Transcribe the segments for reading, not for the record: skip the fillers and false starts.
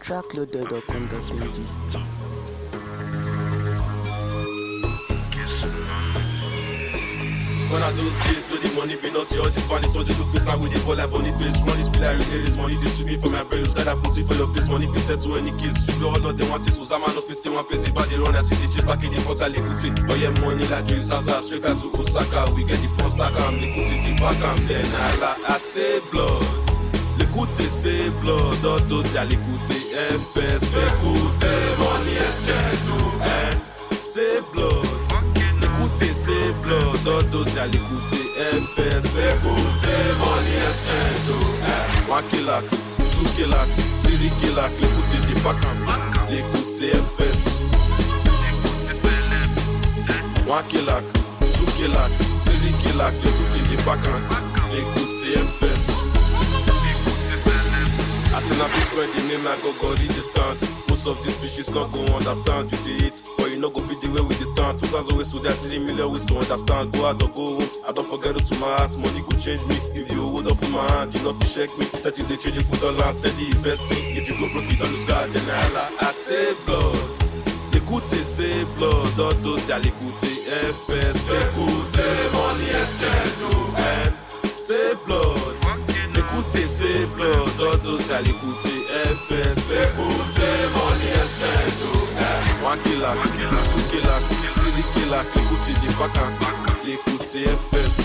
trackloaded.com.mg. When I those days where the money be not your just funny, so they look face now with the ball like Boniface. Money be like this money they shoot me for my brain. Gotta put it for your place, money be set to any case. You know all of them want it, so Zama no face still one place. But they run and see the chase like in the first I live it. Oh yeah, money like Joey Zaza, straight out to Osaka. We get the first like I'm the the back and then I say blood. L'écoutez c'est blood, autos y'a l'écouter FS, l'écouter money exchange, c'est blood. L'écouter c'est blood, autos y'a l'écouter FS, l'écouter money exchange, 1 kilak, 2 kilak, 3 kilak, l'écouter des bacs, l'écouter FS, 1 kilak, 2 kilak, 3 kilak, l'écouter des bacs, l'écouter FS. I say now spread the name like go read the stand. Most of these bitches not go understand you did it, but you no go fit the way we dey stand. 2,000 ways to that 3 million ways to understand. Go out or go home, I don't forget it to my ass. Money go change me. If you hold up for my hand, you know fi check me. Set is a change for dollar, steady investing. If you go broke, you don't lose God, then I say blood. L'écoutez c'est blood, autos y'a l'écouter FS, l'écoutez money exchange, c'est blood. L'écouter c'est blood, autos y'a l'écouter FS, l'écouter money exchange, 1 kilak, 2 kilak, 3 kilak, l'écouter des bacs, l'écouter FS,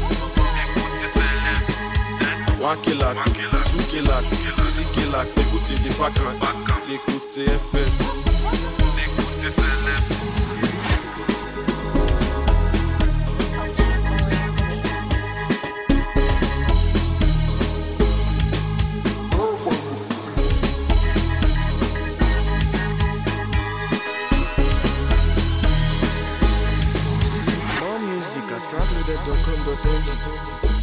1 kilak, 2 kilak, 3 kilak, l'écouter des bacs, l'écouter FS. More music at trackloaded.com.mg.